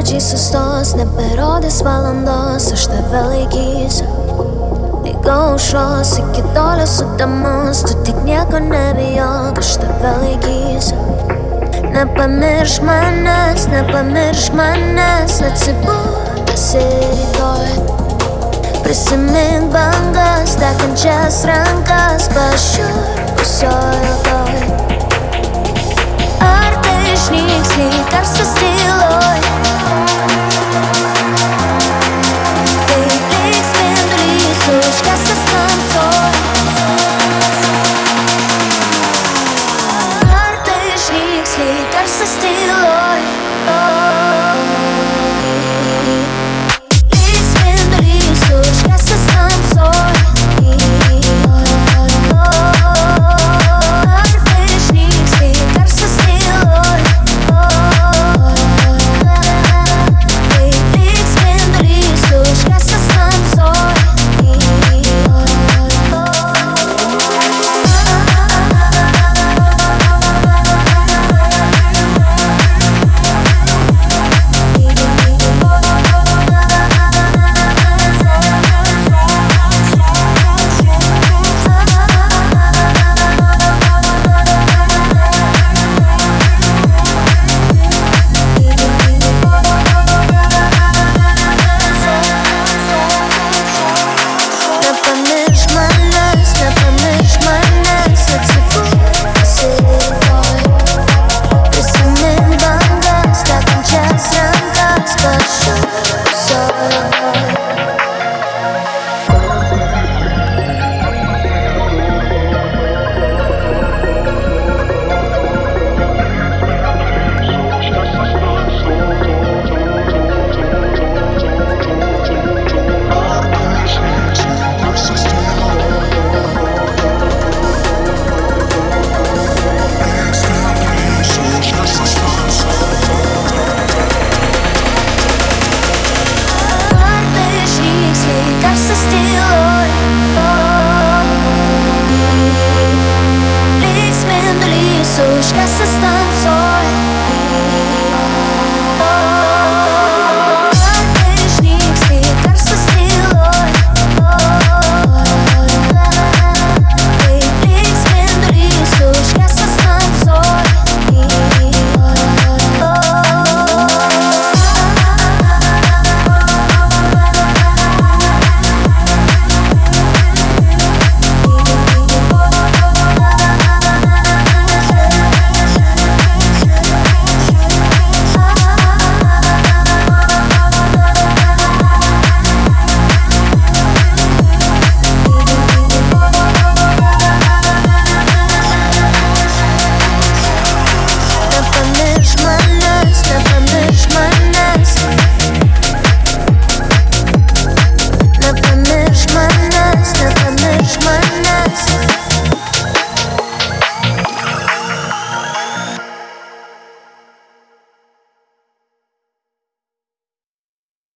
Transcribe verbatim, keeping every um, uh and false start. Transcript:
Laikrodžiai sustos, neberodys valandos, aš tave laikysiu lyg aušros iki tolio sutemos. Tu tik nieko nebijok, aš tave laikysiu. Nepamiršk manęs, nepamiršk manęs, atsibūdęs ir rytoj. Prisimink bangas, tekančias rankas, pašiurpusioj odoj. Ar tai išnyks lyg garsas tyloj?